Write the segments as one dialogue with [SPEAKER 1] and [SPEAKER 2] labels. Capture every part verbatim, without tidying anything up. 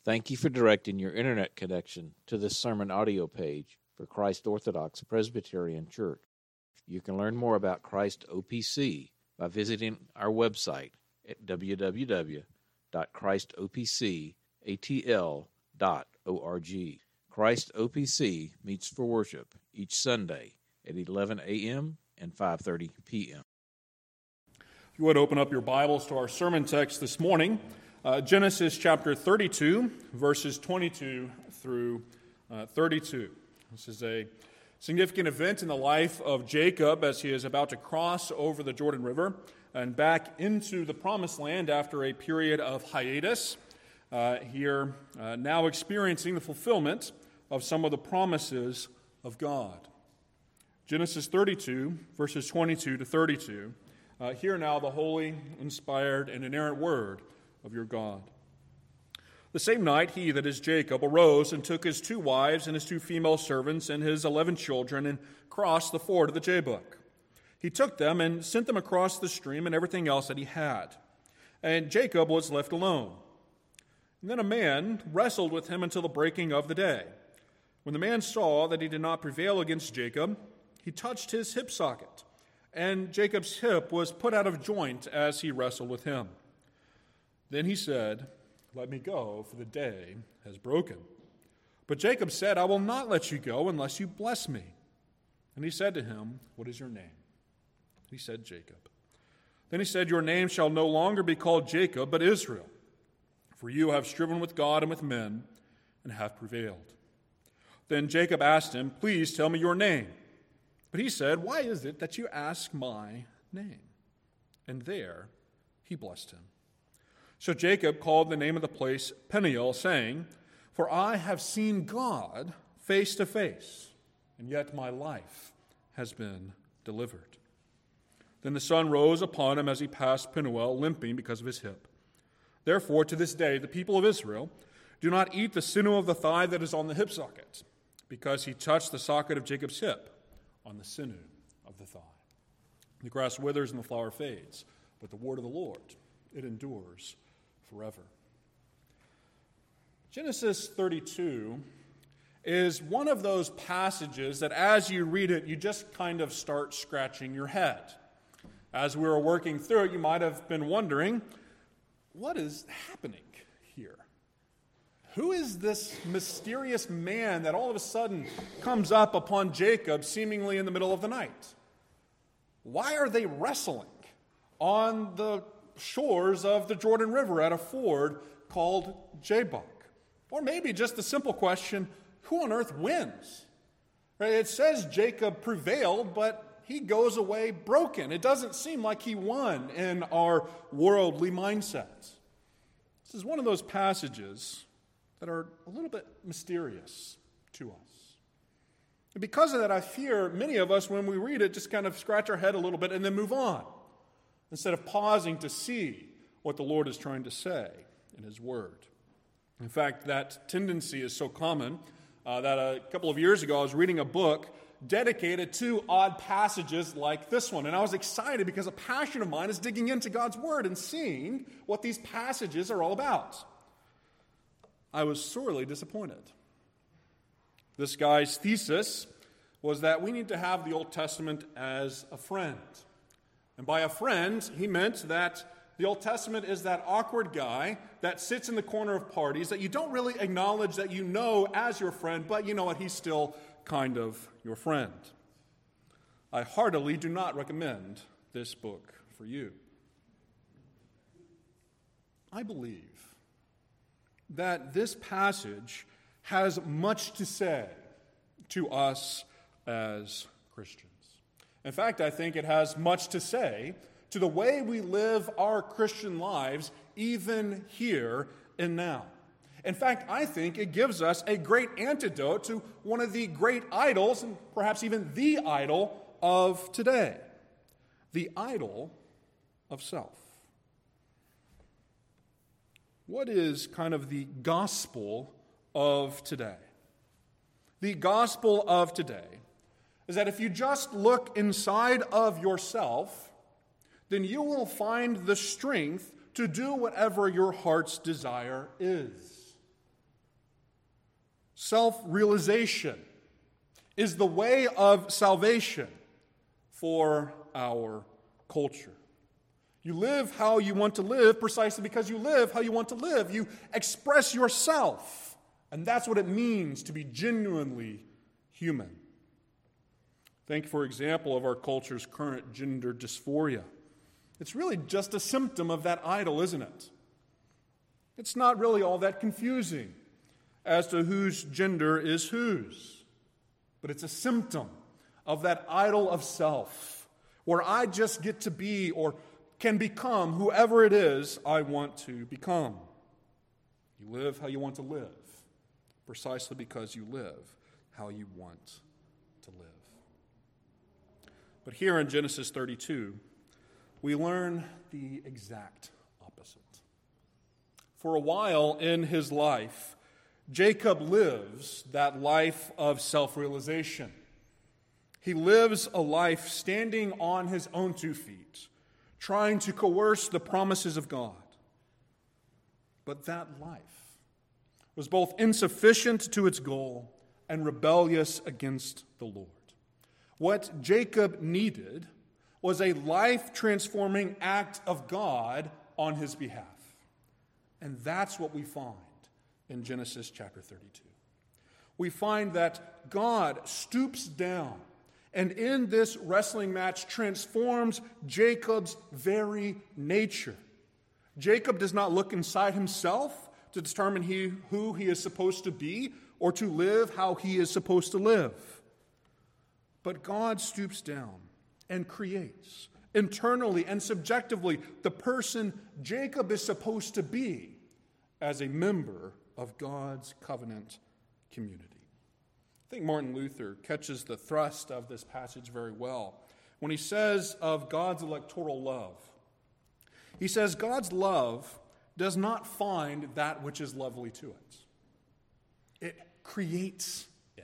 [SPEAKER 1] Thank you for directing your internet connection to this sermon audio page for Christ Orthodox Presbyterian Church. You can learn more about Christ O P C by visiting our website at w w w dot christ o p c a t l dot org. Christ O P C meets for worship each Sunday at eleven a.m. and five thirty p.m.
[SPEAKER 2] If you would open up your Bibles to our sermon text this morning, uh, Genesis chapter thirty-two, verses twenty-two through uh, thirty-two. This is a significant event in the life of Jacob as he is about to cross over the Jordan River and back into the Promised Land after a period of hiatus, uh, here uh, now experiencing the fulfillment of some of the promises of God. Genesis thirty-two, verses twenty-two to thirty-two. Uh, hear now the holy, inspired, and inerrant word of your God. The same night he, that is Jacob, arose and took his two wives and his two female servants and his eleven children and crossed the ford of the Jabbok. He took them and sent them across the stream and everything else that he had. And Jacob was left alone. And then a man wrestled with him until the breaking of the day. When the man saw that he did not prevail against Jacob, he touched his hip socket, and Jacob's hip was put out of joint as he wrestled with him. Then he said, "Let me go, for the day has broken." But Jacob said, "I will not let you go unless you bless me." And he said to him, "What is your name?" He said, "Jacob." Then he said, "Your name shall no longer be called Jacob, but Israel, for you have striven with God and with men, and have prevailed." Then Jacob asked him, "Please tell me your name." But he said, "Why is it that you ask my name?" And there he blessed him. So Jacob called the name of the place Peniel, saying, "For I have seen God face to face, and yet my life has been delivered." Then the sun rose upon him as he passed Peniel, limping because of his hip. Therefore, to this day, the people of Israel do not eat the sinew of the thigh that is on the hip socket, because he touched the socket of Jacob's hip on the sinew of the thigh. The grass withers and the flower fades, but the word of the Lord, it endures forever. Genesis thirty-two is one of those passages that as you read it, you just kind of start scratching your head. As we were working through it, you might have been wondering, what is happening here? Who is this mysterious man that all of a sudden comes up upon Jacob seemingly in the middle of the night? Why are they wrestling on the shores of the Jordan River at a ford called Jabbok? Or maybe just the simple question, who on earth wins? Right? It says Jacob prevailed, but he goes away broken. It doesn't seem like he won in our worldly mindset. This is one of those passages that are a little bit mysterious to us. And because of that, I fear many of us, when we read it, just kind of scratch our head a little bit and then move on, instead of pausing to see what the Lord is trying to say in His Word. In fact, that tendency is so common uh, that a couple of years ago I was reading a book dedicated to odd passages like this one. And I was excited because a passion of mine is digging into God's Word and seeing what these passages are all about. I was sorely disappointed. This guy's thesis was that we need to have the Old Testament as a friend. And by a friend, he meant that the Old Testament is that awkward guy that sits in the corner of parties that you don't really acknowledge that you know as your friend, but you know what, he's still kind of your friend. I heartily do not recommend this book for you. I believe that this passage has much to say to us as Christians. In fact, I think it has much to say to the way we live our Christian lives even here and now. In fact, I think it gives us a great antidote to one of the great idols, and perhaps even the idol of today, the idol of self. What is kind of the gospel of today? The gospel of today is that if you just look inside of yourself, then you will find the strength to do whatever your heart's desire is. Self-realization is the way of salvation for our culture. You live how you want to live precisely because you live how you want to live. You express yourself, and that's what it means to be genuinely human. Think, for example, of our culture's current gender dysphoria. It's really just a symptom of that idol, isn't it? It's not really all that confusing as to whose gender is whose, but it's a symptom of that idol of self, where I just get to be or can become whoever it is I want to become. You live how you want to live, precisely because you live how you want to live. But here in Genesis thirty-two, we learn the exact opposite. For a while in his life, Jacob lives that life of self-realization. He lives a life standing on his own two feet, trying to coerce the promises of God. But that life was both insufficient to its goal and rebellious against the Lord. What Jacob needed was a life-transforming act of God on his behalf. And that's what we find in Genesis chapter thirty-two. We find that God stoops down and in this wrestling match transforms Jacob's very nature. Jacob does not look inside himself to determine he, who he is supposed to be or to live how he is supposed to live. But God stoops down and creates internally and subjectively the person Jacob is supposed to be as a member of God's covenant community. I think Martin Luther catches the thrust of this passage very well when he says of God's electoral love. He says God's love does not find that which is lovely to it. It creates it.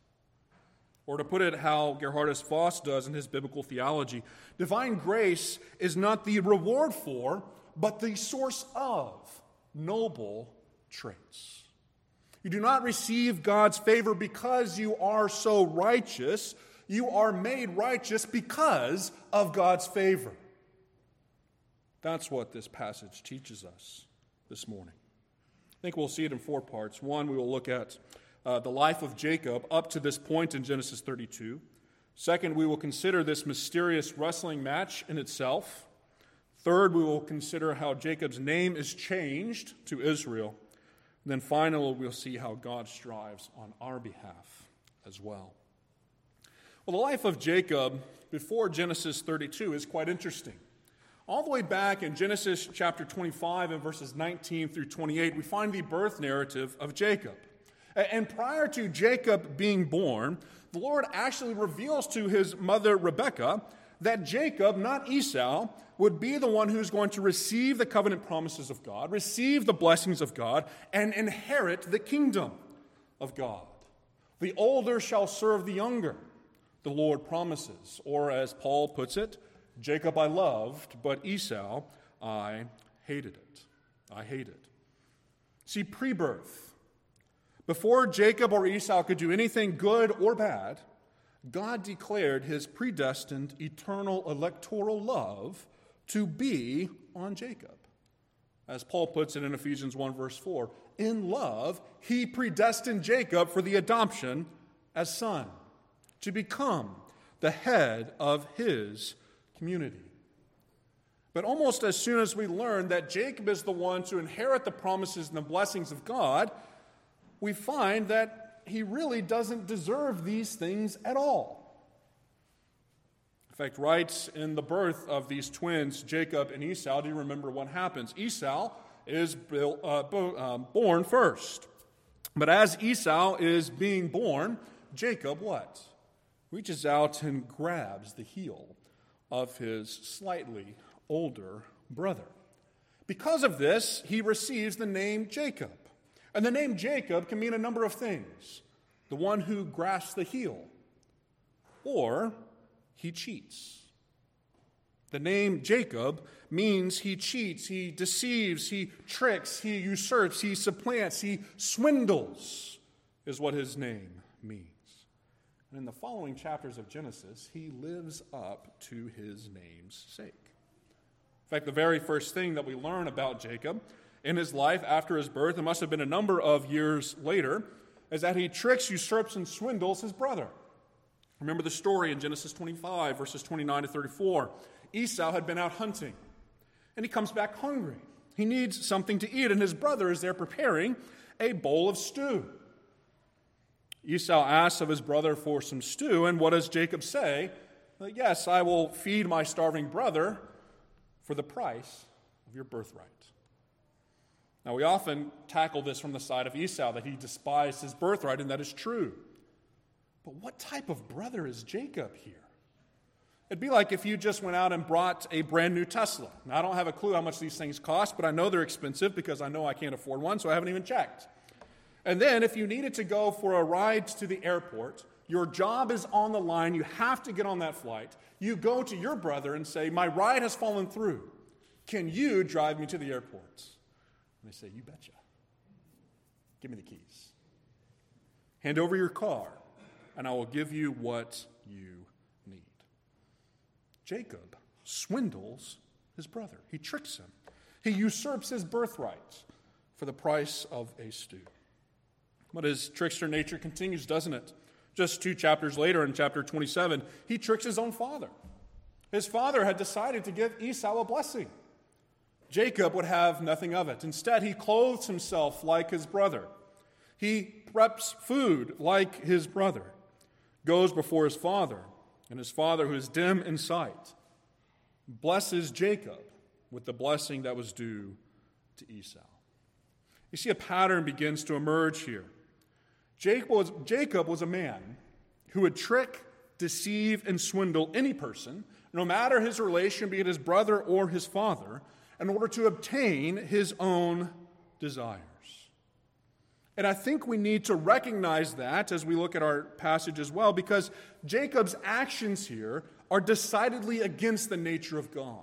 [SPEAKER 2] Or to put it how Gerhardus Voss does in his biblical theology, divine grace is not the reward for, but the source of noble traits. You do not receive God's favor because you are so righteous. You are made righteous because of God's favor. That's what this passage teaches us this morning. I think we'll see it in four parts. One, we will look at uh, the life of Jacob up to this point in Genesis thirty-two. Second, we will consider this mysterious wrestling match in itself. Third, we will consider how Jacob's name is changed to Israel. And then finally, we'll see how God strives on our behalf as well. Well, the life of Jacob before Genesis thirty-two is quite interesting. All the way back in Genesis chapter twenty-five and verses nineteen through twenty-eight, we find the birth narrative of Jacob. And prior to Jacob being born, the Lord actually reveals to his mother Rebekah that Jacob, not Esau, would be the one who's going to receive the covenant promises of God, receive the blessings of God, and inherit the kingdom of God. The older shall serve the younger, the Lord promises. Or as Paul puts it, Jacob I loved, but Esau I hated it. I hated. See, pre-birth, before Jacob or Esau could do anything good or bad, God declared his predestined, eternal, electoral love to be on Jacob. As Paul puts it in Ephesians one, verse four, in love, he predestined Jacob for the adoption as son, to become the head of his community. But almost as soon as we learn that Jacob is the one to inherit the promises and the blessings of God, we find that he really doesn't deserve these things at all. In fact, right in the birth of these twins, Jacob and Esau, do you remember what happens? Esau is born first. But as Esau is being born, Jacob what? Reaches out and grabs the heel of his slightly older brother. Because of this, he receives the name Jacob. And the name Jacob can mean a number of things. The one who grasps the heel, or he cheats. The name Jacob means he cheats, he deceives, he tricks, he usurps, he supplants, he swindles is what his name means. And in the following chapters of Genesis, he lives up to his name's sake. In fact, the very first thing that we learn about Jacob in his life after his birth, it must have been a number of years later, is that he tricks, usurps, and swindles his brother. Remember the story in Genesis twenty-five, verses twenty-nine to thirty-four. Esau had been out hunting, and he comes back hungry. He needs something to eat, and his brother is there preparing a bowl of stew. Esau asks of his brother for some stew, and what does Jacob say? Yes, I will feed my starving brother for the price of your birthright. Now, we often tackle this from the side of Esau, that he despised his birthright, and that is true. But what type of brother is Jacob here? It'd be like if you just went out and brought a brand new Tesla. Now, I don't have a clue how much these things cost, but I know they're expensive because I know I can't afford one, so I haven't even checked. And then if you needed to go for a ride to the airport, your job is on the line, you have to get on that flight, you go to your brother and say, my ride has fallen through. Can you drive me to the airport? And they say, you betcha. Give me the keys. Hand over your car, and I will give you what you need. Jacob swindles his brother. He tricks him. He usurps his birthright for the price of a stew. But his trickster nature continues, doesn't it? Just two chapters later, in chapter twenty-seven, he tricks his own father. His father had decided to give Esau a blessing. Jacob would have nothing of it. Instead, he clothes himself like his brother. He preps food like his brother, goes before his father, and his father, who is dim in sight, blesses Jacob with the blessing that was due to Esau. You see, a pattern begins to emerge here. Jacob was, Jacob was a man who would trick, deceive, and swindle any person, no matter his relation, be it his brother or his father, in order to obtain his own desires. And I think we need to recognize that as we look at our passage as well, because Jacob's actions here are decidedly against the nature of God.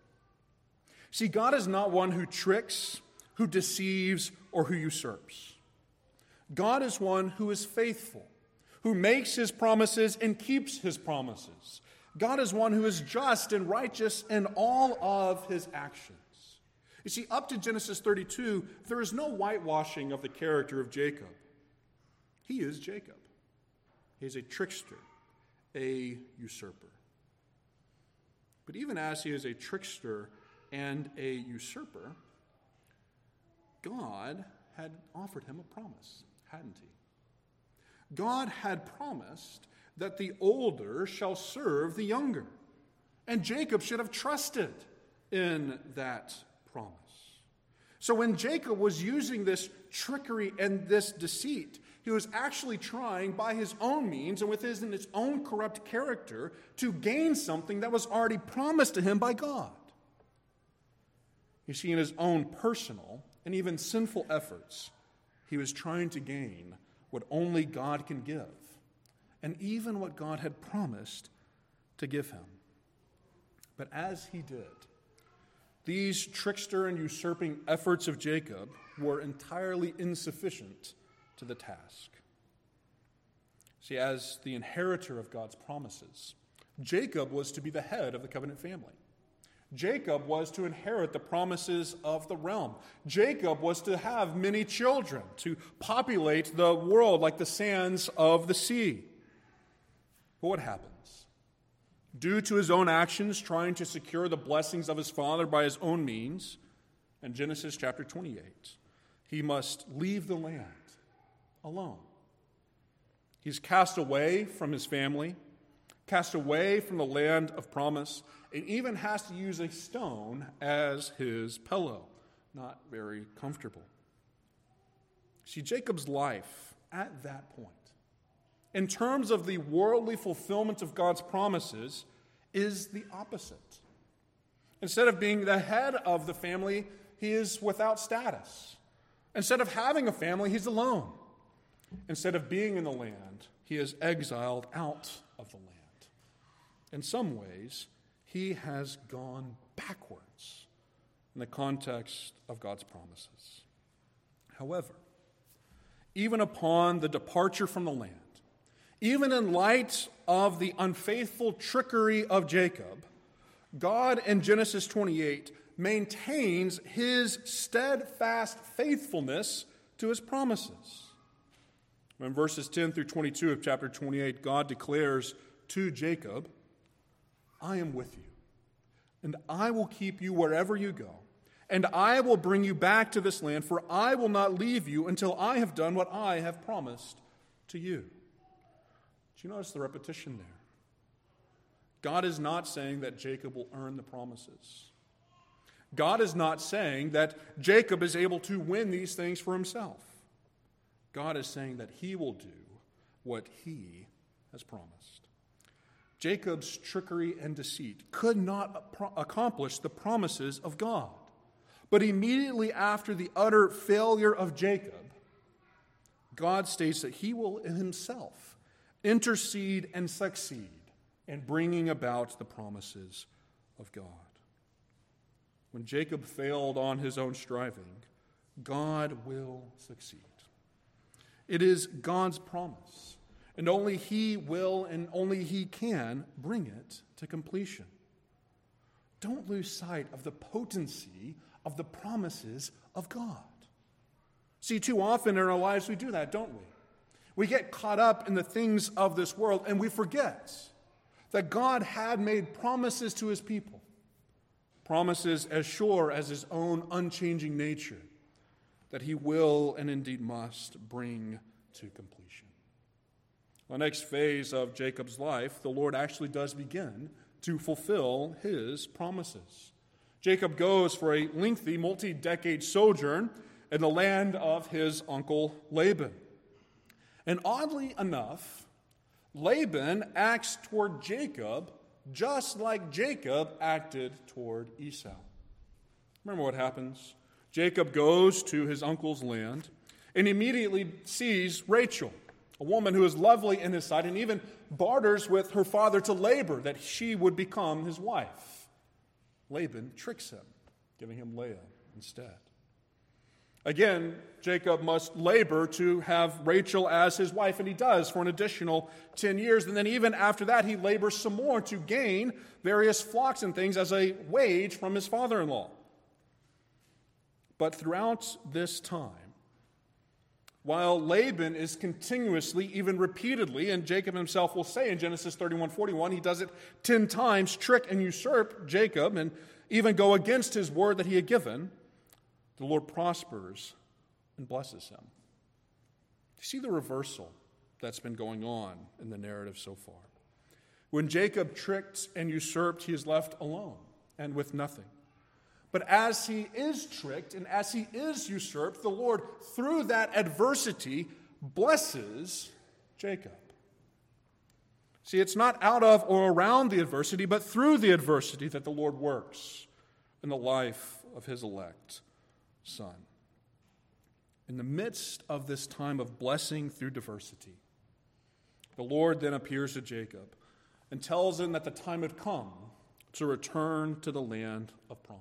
[SPEAKER 2] See, God is not one who tricks, who deceives, or who usurps. God is one who is faithful, who makes his promises and keeps his promises. God is one who is just and righteous in all of his actions. You see, up to Genesis thirty-two, there is no whitewashing of the character of Jacob. He is Jacob. He is a trickster, a usurper. But even as he is a trickster and a usurper, God had offered him a promise, hadn't he? God had promised that the older shall serve the younger. And Jacob should have trusted in that promise. So when Jacob was using this trickery and this deceit, he was actually trying by his own means and within his own corrupt character to gain something that was already promised to him by God. You see, in his own personal and even sinful efforts, he was trying to gain what only God can give, and even what God had promised to give him. But as he did, these trickster and usurping efforts of Jacob were entirely insufficient to the task. See, as the inheritor of God's promises, Jacob was to be the head of the covenant family. Jacob was to inherit the promises of the realm. Jacob was to have many children, to populate the world like the sands of the sea. But what happens? Due to his own actions, trying to secure the blessings of his father by his own means, in Genesis chapter twenty-eight, he must leave the land alone. He's cast away from his family, cast away from the land of promise, and even has to use a stone as his pillow. Not very comfortable. See, Jacob's life at that point, in terms of the worldly fulfillment of God's promises, is the opposite. Instead of being the head of the family, he is without status. Instead of having a family, he's alone. Instead of being in the land, he is exiled out of the land. In some ways, he has gone backwards in the context of God's promises. However, even upon the departure from the land, even in light of the unfaithful trickery of Jacob, God in Genesis twenty-eight maintains his steadfast faithfulness to his promises. In verses ten through twenty-two of chapter twenty-eight, God declares to Jacob, I am with you, and I will keep you wherever you go, and I will bring you back to this land, for I will not leave you until I have done what I have promised to you. Do you notice the repetition there? God is not saying that Jacob will earn the promises. God is not saying that Jacob is able to win these things for himself. God is saying that he will do what he has promised. Jacob's trickery and deceit could not accomplish the promises of God. But immediately after the utter failure of Jacob, God states that he will himself intercede and succeed in bringing about the promises of God. When Jacob failed on his own striving, God will succeed. It is God's promise, and only he will and only he can bring it to completion. Don't lose sight of the potency of the promises of God. See, too often in our lives we do that, don't we? We get caught up in the things of this world and we forget that God had made promises to his people, promises as sure as his own unchanging nature, that he will and indeed must bring to completion. The next phase of Jacob's life, the Lord actually does begin to fulfill his promises. Jacob goes for a lengthy, multi-decade sojourn in the land of his uncle Laban. And oddly enough, Laban acts toward Jacob just like Jacob acted toward Esau. Remember what happens? Jacob goes to his uncle's land and immediately sees Rachel, a woman who is lovely in his sight, and even barters with her father to Laban that she would become his wife. Laban tricks him, giving him Leah instead. Again, Jacob must labor to have Rachel as his wife, and he does for an additional ten years. And then even after that, he labors some more to gain various flocks and things as a wage from his father-in-law. But throughout this time, while Laban is continuously, even repeatedly, and Jacob himself will say in Genesis thirty-one forty-one, he does it ten times, trick and usurp Jacob, and even go against his word that he had given, the Lord prospers and blesses him. You see the reversal that's been going on in the narrative so far. When Jacob tricked and usurped, he is left alone and with nothing. But as he is tricked and as he is usurped, the Lord, through that adversity, blesses Jacob. See, it's not out of or around the adversity, but through the adversity that the Lord works in the life of his elect son. In the midst of this time of blessing through diversity, the Lord then appears to Jacob and tells him that the time had come to return to the land of promise.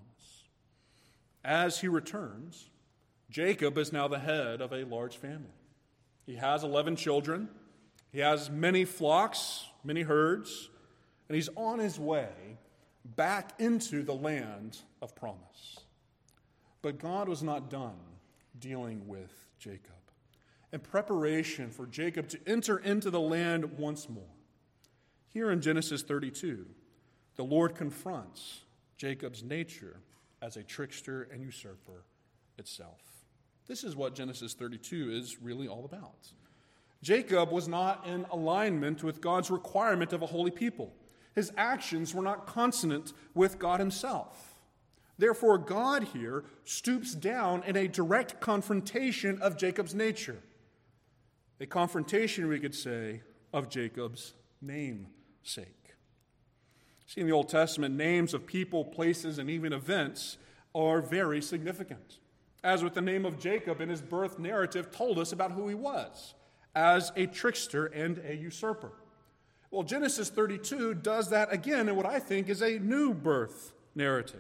[SPEAKER 2] As he returns, Jacob is now the head of a large family. He has eleven children. He has many flocks, many herds, and he's on his way back into the land of promise. But God was not done dealing with Jacob. In preparation for Jacob to enter into the land once more, here in Genesis thirty-two, the Lord confronts Jacob's nature as a trickster and usurper itself. This is what Genesis thirty-two is really all about. Jacob was not in alignment with God's requirement of a holy people. His actions were not consonant with God himself. Therefore, God here stoops down in a direct confrontation of Jacob's nature. A confrontation, we could say, of Jacob's namesake. See, in the Old Testament, names of people, places, and even events are very significant. As with the name of Jacob in his birth narrative told us about who he was, as a trickster and a usurper. Well, Genesis thirty-two does that again in what I think is a new birth narrative.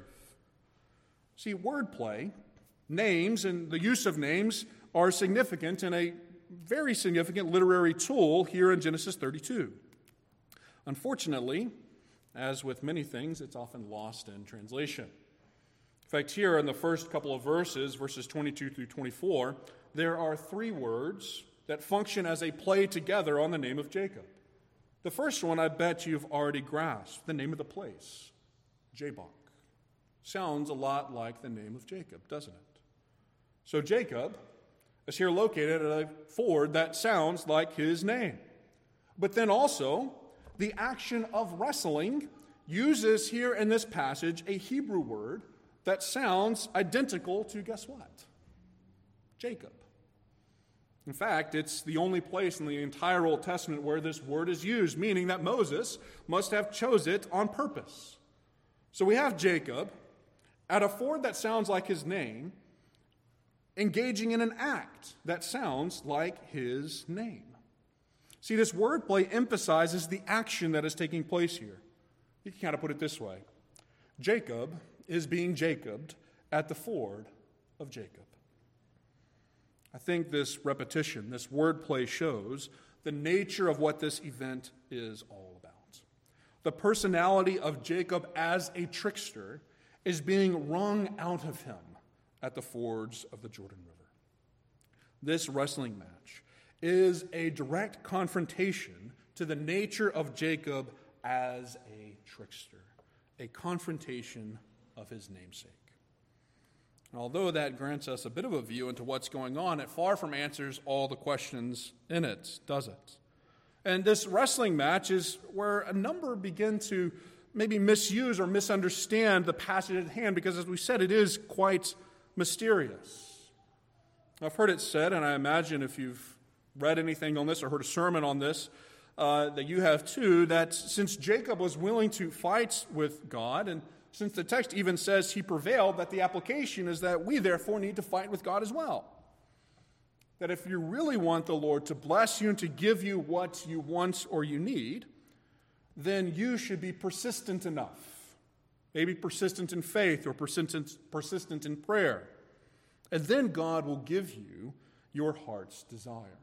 [SPEAKER 2] See, wordplay, names, and the use of names are significant in a very significant literary tool here in Genesis thirty-two. Unfortunately, as with many things, it's often lost in translation. In fact, here in the first couple of verses, verses twenty-two through twenty-four, there are three words that function as a play together on the name of Jacob. The first one I bet you've already grasped, the name of the place, Jabbok. Sounds a lot like the name of Jacob, doesn't it? So Jacob is here located at a ford that sounds like his name. But then also, the action of wrestling uses here in this passage a Hebrew word that sounds identical to, guess what? Jacob. In fact, it's the only place in the entire Old Testament where this word is used, meaning that Moses must have chose it on purpose. So we have Jacob at a ford that sounds like his name, engaging in an act that sounds like his name. See, this wordplay emphasizes the action that is taking place here. You can kind of put it this way. Jacob is being Jacobed at the ford of Jacob. I think this repetition, this wordplay shows the nature of what this event is all about. The personality of Jacob as a trickster is being wrung out of him at the fords of the Jordan River. This wrestling match is a direct confrontation to the nature of Jacob as a trickster, a confrontation of his namesake. And although that grants us a bit of a view into what's going on, it far from answers all the questions in it, does it? And this wrestling match is where a number begin to maybe misuse or misunderstand the passage at hand, because as we said, it is quite mysterious. I've heard it said, and I imagine if you've read anything on this or heard a sermon on this, uh, that you have too, that since Jacob was willing to fight with God, and since the text even says he prevailed, that the application is that we therefore need to fight with God as well. That if you really want the Lord to bless you and to give you what you want or you need, then you should be persistent enough. Maybe persistent in faith or persistent, persistent in prayer. And then God will give you your heart's desire.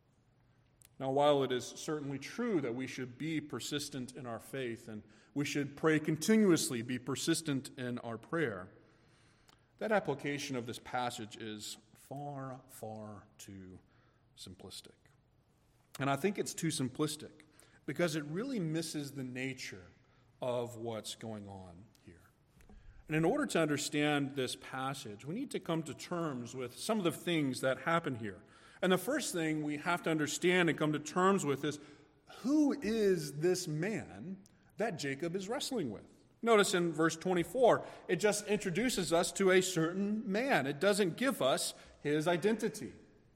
[SPEAKER 2] Now, while it is certainly true that we should be persistent in our faith and we should pray continuously, be persistent in our prayer, that application of this passage is far, far too simplistic. And I think it's too simplistic because it really misses the nature of what's going on here. And in order to understand this passage, we need to come to terms with some of the things that happen here. And the first thing we have to understand and come to terms with is, who is this man that Jacob is wrestling with? Notice in verse twenty-four, it just introduces us to a certain man. It doesn't give us his identity.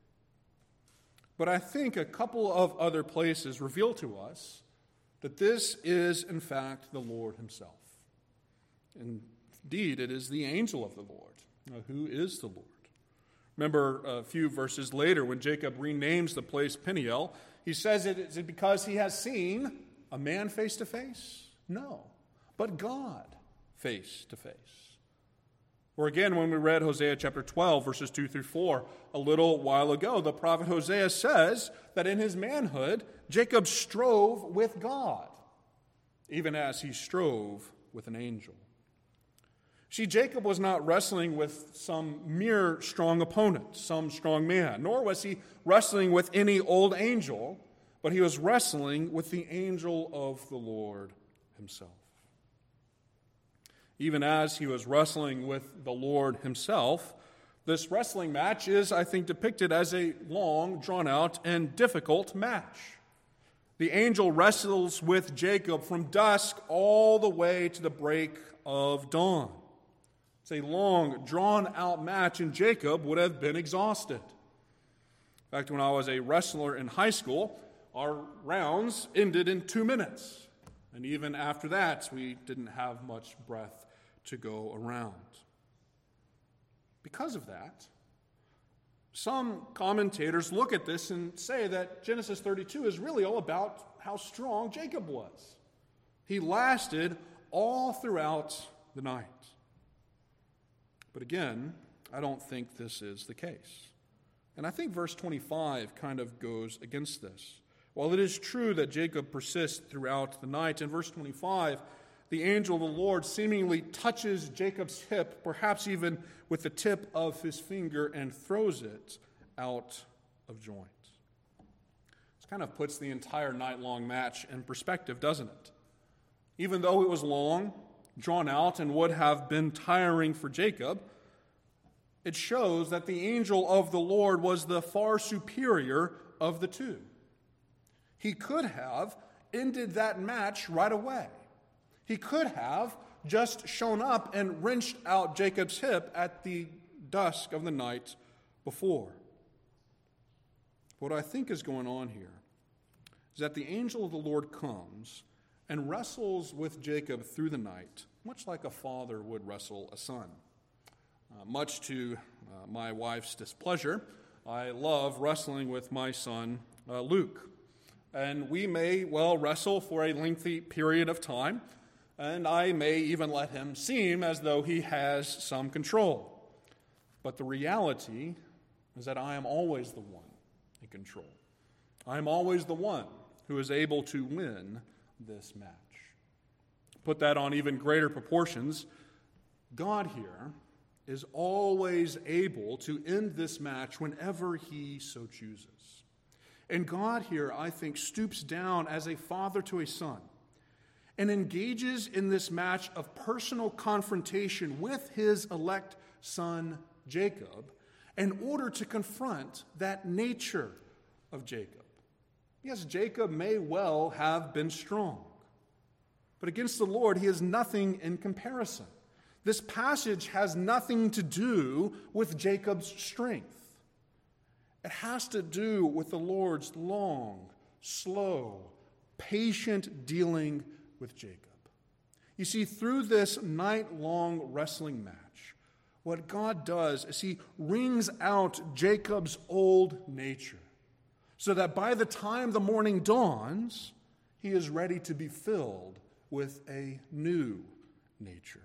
[SPEAKER 2] But I think a couple of other places reveal to us that this is, in fact, the Lord himself. Indeed, it is the angel of the Lord. Now, who is the Lord? Remember a few verses later when Jacob renames the place Peniel, he says, it is it because he has seen a man face to face? No, but God face to face. Or again, when we read Hosea chapter twelve, verses two through four, a little while ago, the prophet Hosea says that in his manhood, Jacob strove with God, even as he strove with an angel. See, Jacob was not wrestling with some mere strong opponent, some strong man, nor was he wrestling with any old angel, but he was wrestling with the angel of the Lord himself. Even as he was wrestling with the Lord himself, this wrestling match is, I think, depicted as a long, drawn-out, and difficult match. The angel wrestles with Jacob from dusk all the way to the break of dawn. It's a long, drawn-out match, and Jacob would have been exhausted. In fact, when I was a wrestler in high school, our rounds ended in two minutes. And even after that, we didn't have much breath to go around. Because of that, some commentators look at this and say that Genesis thirty-two is really all about how strong Jacob was. He lasted all throughout the night. But again, I don't think this is the case. And I think verse twenty-five kind of goes against this. While it is true that Jacob persists throughout the night, in verse twenty-five, the angel of the Lord seemingly touches Jacob's hip, perhaps even with the tip of his finger, and throws it out of joint. This kind of puts the entire night-long match in perspective, doesn't it? Even though it was long, drawn out, and would have been tiring for Jacob, it shows that the angel of the Lord was the far superior of the two. He could have ended that match right away. He could have just shown up and wrenched out Jacob's hip at the dusk of the night before. What I think is going on here is that the angel of the Lord comes and wrestles with Jacob through the night, much like a father would wrestle a son. Uh, much to uh, my wife's displeasure, I love wrestling with my son, uh, Luke. And we may well wrestle for a lengthy period of time, and I may even let him seem as though he has some control. But the reality is that I am always the one in control. I am always the one who is able to win this match. Put that on even greater proportions, God here is always able to end this match whenever he so chooses. And God here, I think, stoops down as a father to a son and engages in this match of personal confrontation with his elect son, Jacob, in order to confront that nature of Jacob. Yes, Jacob may well have been strong, but against the Lord, he is nothing in comparison. This passage has nothing to do with Jacob's strength. It has to do with the Lord's long, slow, patient dealing with Jacob. You see, through this night-long wrestling match, what God does is he wrings out Jacob's old nature so that by the time the morning dawns, he is ready to be filled with a new nature.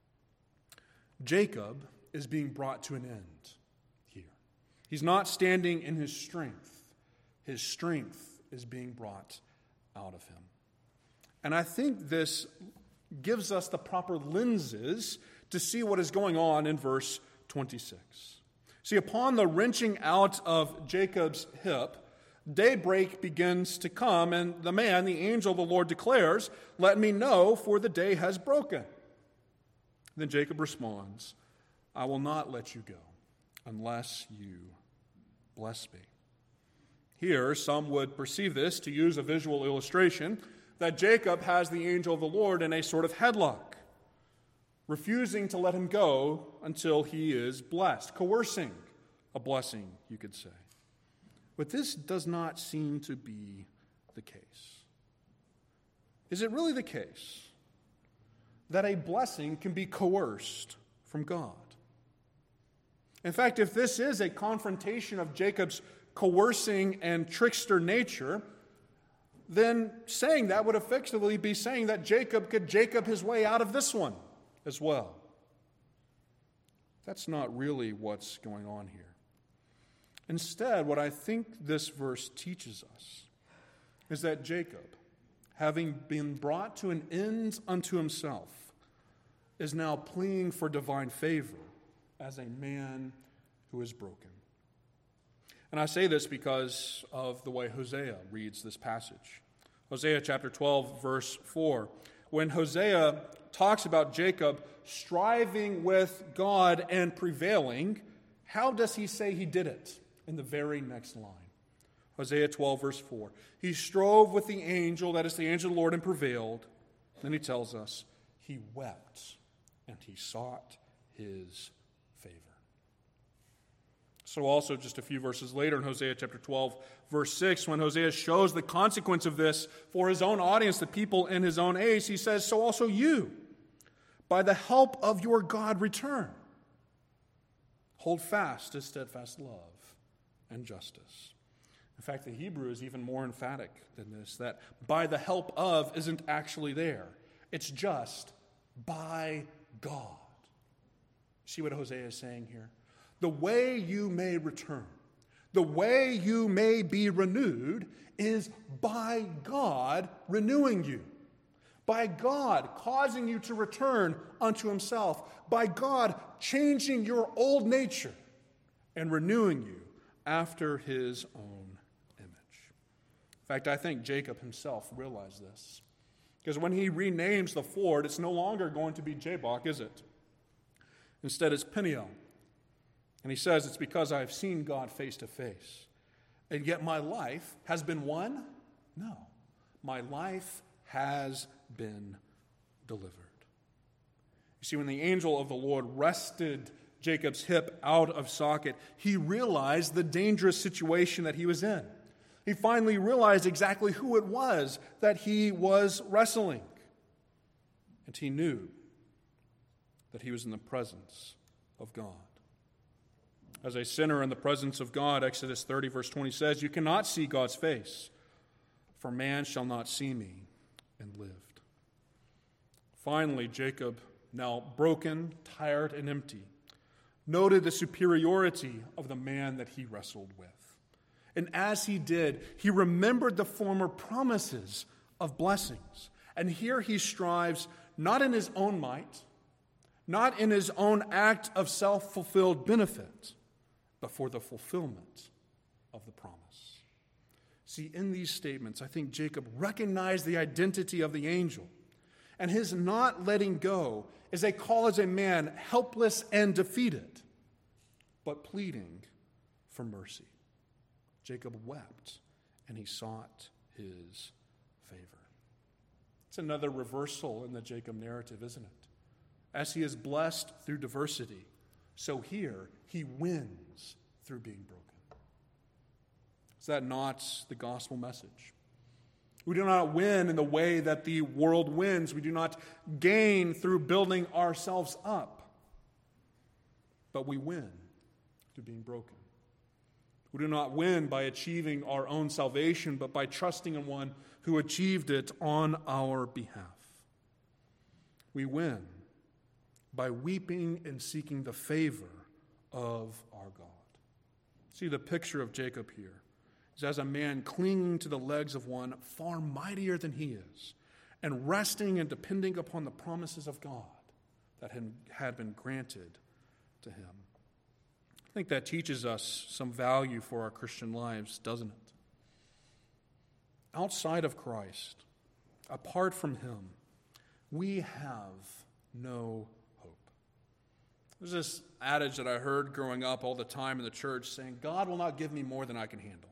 [SPEAKER 2] Jacob is being brought to an end here. He's not standing in his strength. His strength is being brought out of him. And I think this gives us the proper lenses to see what is going on in verse twenty-six. See, upon the wrenching out of Jacob's hip, daybreak begins to come, and the man, the angel of the Lord, declares, "Let me know, for the day has broken." Then Jacob responds, "I will not let you go unless you bless me." Here, some would perceive this, to use a visual illustration, that Jacob has the angel of the Lord in a sort of headlock, refusing to let him go until he is blessed, coercing a blessing, you could say. But this does not seem to be the case. Is it really the case that a blessing can be coerced from God? In fact, if this is a confrontation of Jacob's coercing and trickster nature, then saying that would effectively be saying that Jacob could Jacob his way out of this one as well. That's not really what's going on here. Instead, what I think this verse teaches us is that Jacob, having been brought to an end unto himself, is now pleading for divine favor as a man who is broken. And I say this because of the way Hosea reads this passage. Hosea chapter twelve, verse four. When Hosea talks about Jacob striving with God and prevailing, how does he say he did it? In the very next line. Hosea twelve, verse four. He strove with the angel, that is the angel of the Lord, and prevailed. Then he tells us, he wept and he sought his favor. So also just a few verses later in Hosea chapter twelve, verse six, when Hosea shows the consequence of this for his own audience, the people in his own age, he says, so also you, by the help of your God, return. Hold fast to steadfast love and justice. In fact, the Hebrew is even more emphatic than this, that by the help of isn't actually there. It's just by God. See what Hosea is saying here? The way you may return, The way you may be renewed is by God renewing you, by God causing you to return unto himself, by God changing your old nature and renewing you after his own image. In fact, I think Jacob himself realized this, because when he renames the ford, it's no longer going to be Jabbok, is it? Instead, it's Peniel. And he says, it's because I have seen God face to face. And yet my life has been won? No. My life has been delivered. You see, when the angel of the Lord wrested Jacob's hip out of socket, he realized the dangerous situation that he was in. He finally realized exactly who it was that he was wrestling. And he knew that he was in the presence of God. As a sinner in the presence of God, Exodus thirty, verse twenty says, you cannot see God's face, for man shall not see me and lived. Finally, Jacob, now broken, tired, and empty, noted the superiority of the man that he wrestled with. And as he did, he remembered the former promises of blessings. And here he strives not in his own might, not in his own act of self-fulfilled benefit, but for the fulfillment of the promise. See, in these statements, I think Jacob recognized the identity of the angel, and his not letting go is a call as a man helpless and defeated, but pleading for mercy. Jacob wept, and he sought his favor. It's another reversal in the Jacob narrative, isn't it? As he is blessed through diversity, so here he wins through being broken. Is that not the gospel message? We do not win in the way that the world wins. We do not gain through building ourselves up. But we win through being broken. We do not win by achieving our own salvation, but by trusting in one who achieved it on our behalf. We win by weeping and seeking the favor of our God. See, the picture of Jacob here is as a man clinging to the legs of one far mightier than he is, and resting and depending upon the promises of God that had been granted to him. I think that teaches us some value for our Christian lives, doesn't it? Outside of Christ, apart from him, we have no hope. There's this adage that I heard growing up all the time in the church saying, God will not give me more than I can handle.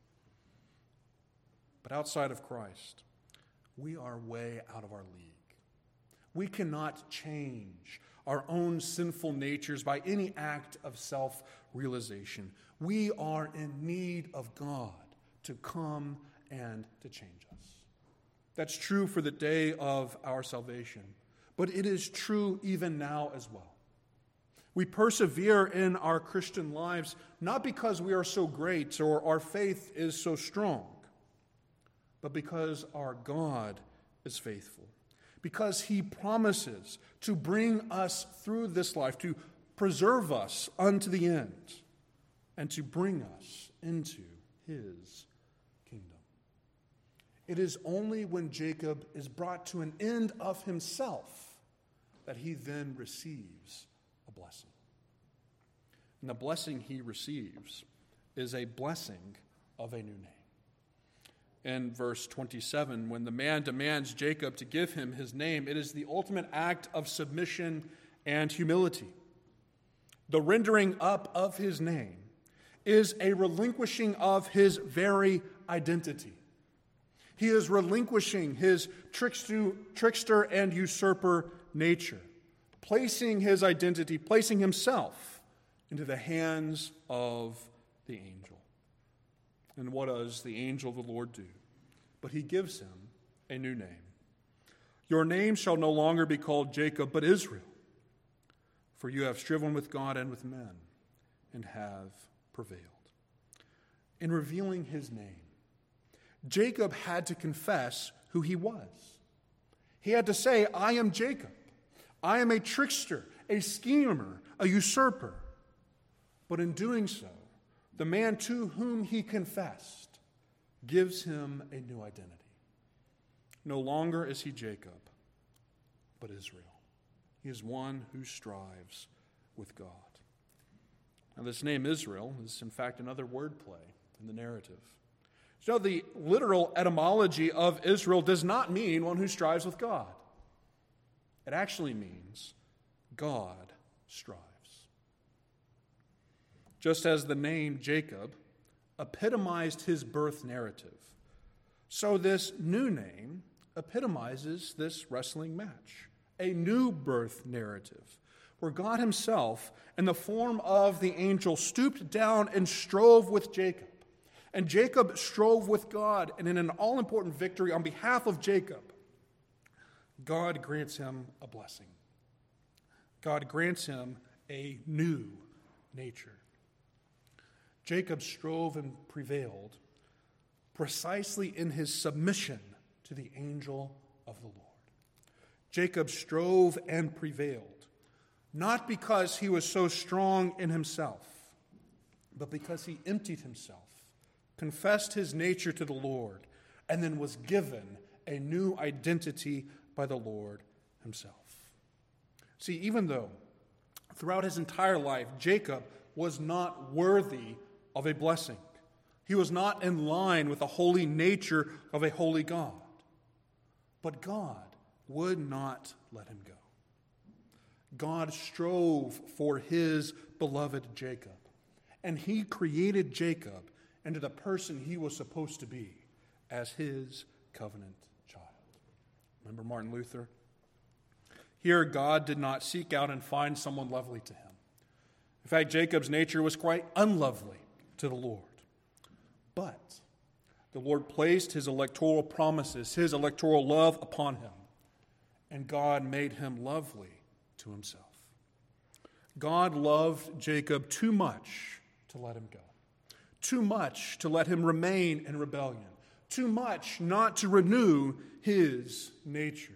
[SPEAKER 2] But outside of Christ, we are way out of our league. We cannot change our own sinful natures by any act of self-realization. We are in need of God to come and to change us. That's true for the day of our salvation, but it is true even now as well. We persevere in our Christian lives not because we are so great or our faith is so strong, but because our God is faithful. Because he promises to bring us through this life, to preserve us unto the end, and to bring us into his kingdom. It is only when Jacob is brought to an end of himself that he then receives a blessing. And the blessing he receives is a blessing of a new name. In verse twenty-seven, when the man demands Jacob to give him his name, it is the ultimate act of submission and humility. The rendering up of his name is a relinquishing of his very identity. He is relinquishing his trickster and usurper nature, placing his identity, placing himself into the hands of the angel. And what does the angel of the Lord do? But he gives him a new name. Your name shall no longer be called Jacob, but Israel, for you have striven with God and with men, and have prevailed. In revealing his name, Jacob had to confess who he was. He had to say, I am Jacob. I am a trickster, a schemer, a usurper. But in doing so, the man to whom he confessed, gives him a new identity. No longer is he Jacob, but Israel. He is one who strives with God. Now, this name Israel is, in fact, another wordplay in the narrative. So the literal etymology of Israel does not mean one who strives with God. It actually means God strives. Just as the name Jacob epitomized his birth narrative, so this new name epitomizes this wrestling match, a new birth narrative, where God himself, in the form of the angel, stooped down and strove with Jacob. And Jacob strove with God, and in an all-important victory on behalf of Jacob, God grants him a blessing. God grants him a new nature. Jacob strove and prevailed precisely in his submission to the angel of the Lord. Jacob strove and prevailed, not because he was so strong in himself, but because he emptied himself, confessed his nature to the Lord, and then was given a new identity by the Lord himself. See, even though throughout his entire life, Jacob was not worthy of a blessing, he was not in line with the holy nature of a holy God, but God would not let him go. God strove for his beloved Jacob, and he created Jacob into the person he was supposed to be as his covenant child. Remember Martin Luther? Here, God did not seek out and find someone lovely to him. In fact, Jacob's nature was quite unlovely to the Lord. But the Lord placed his electoral promises, his electoral love upon him, and God made him lovely to himself. God loved Jacob too much to let him go, too much to let him remain in rebellion, too much not to renew his nature.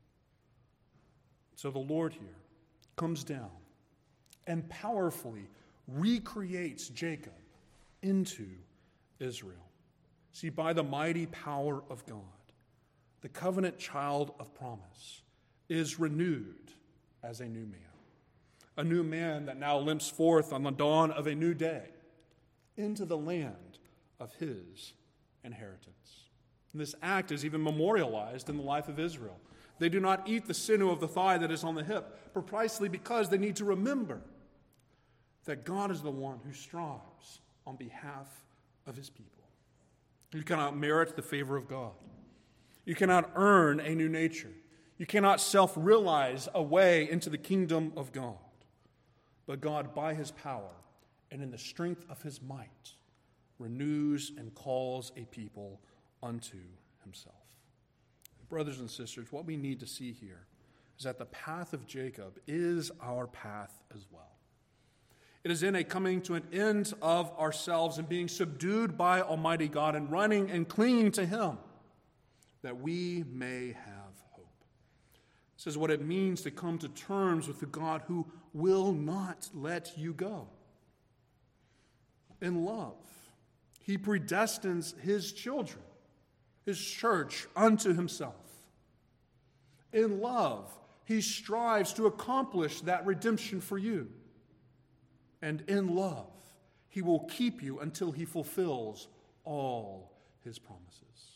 [SPEAKER 2] So the Lord here comes down and powerfully recreates Jacob into Israel. See, by the mighty power of God, the covenant child of promise is renewed as a new man. A new man that now limps forth on the dawn of a new day into the land of his inheritance. And this act is even memorialized in the life of Israel. They do not eat the sinew of the thigh that is on the hip, precisely because they need to remember that God is the one who strives on behalf of his people. You cannot merit the favor of God. You cannot earn a new nature. You cannot self-realize a way into the kingdom of God. But God, by his power and in the strength of his might, renews and calls a people unto himself. Brothers and sisters, what we need to see here is that the path of Jacob is our path as well. It is in a coming to an end of ourselves and being subdued by Almighty God and running and clinging to him that we may have hope. This is what it means to come to terms with the God who will not let you go. In love, he predestines his children, his church, unto himself. In love, he strives to accomplish that redemption for you. And in love, he will keep you until he fulfills all his promises.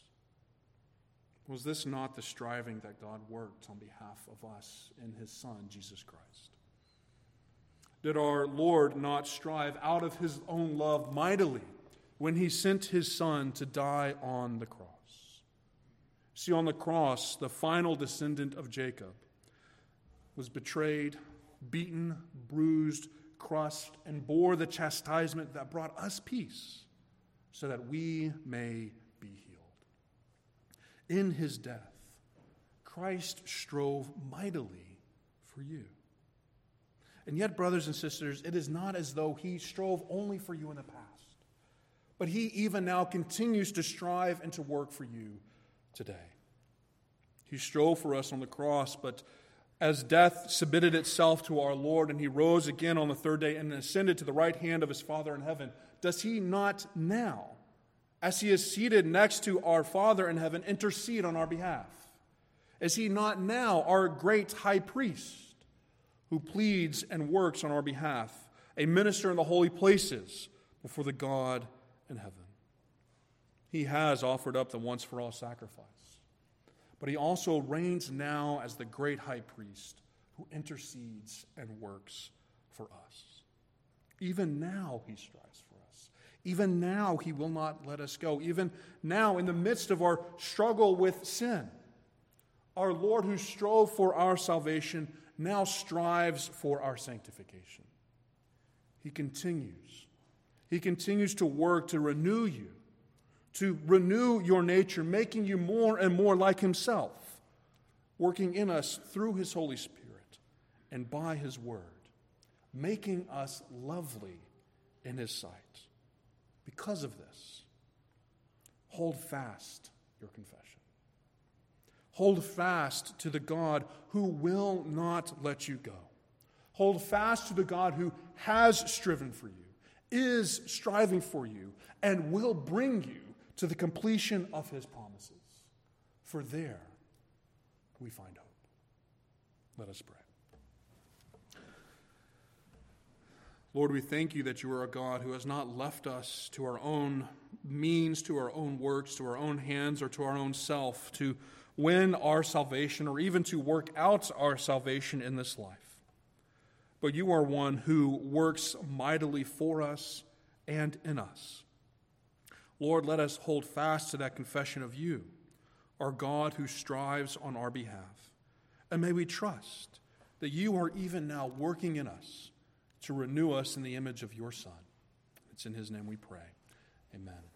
[SPEAKER 2] Was this not the striving that God worked on behalf of us in his Son, Jesus Christ? Did our Lord not strive out of his own love mightily when he sent his Son to die on the cross? See, on the cross, the final descendant of Jacob was betrayed, beaten, bruised, crushed, and bore the chastisement that brought us peace so that we may be healed. In his death, Christ strove mightily for you. And yet, brothers and sisters, it is not as though he strove only for you in the past, but he even now continues to strive and to work for you today. He strove for us on the cross, but as death submitted itself to our Lord and he rose again on the third day and ascended to the right hand of his Father in heaven, does he not now, as he is seated next to our Father in heaven, intercede on our behalf? Is he not now our great high priest who pleads and works on our behalf, a minister in the holy places before the God in heaven? He has offered up the once-for-all sacrifice, but he also reigns now as the great high priest who intercedes and works for us. Even now he strives for us. Even now he will not let us go. Even now, in the midst of our struggle with sin, our Lord who strove for our salvation now strives for our sanctification. He continues. He continues to work to renew you, to renew your nature, making you more and more like himself, working in us through his Holy Spirit and by his word, making us lovely in his sight. Because of this, hold fast your confession. Hold fast to the God who will not let you go. Hold fast to the God who has striven for you, is striving for you, and will bring you to the completion of his promises. For there we find hope. Let us pray. Lord, we thank you that you are a God who has not left us to our own means, to our own works, to our own hands, or to our own self to win our salvation or even to work out our salvation in this life. But you are one who works mightily for us and in us. Lord, let us hold fast to that confession of you, our God who strives on our behalf. And may we trust that you are even now working in us to renew us in the image of your Son. It's in his name we pray. Amen.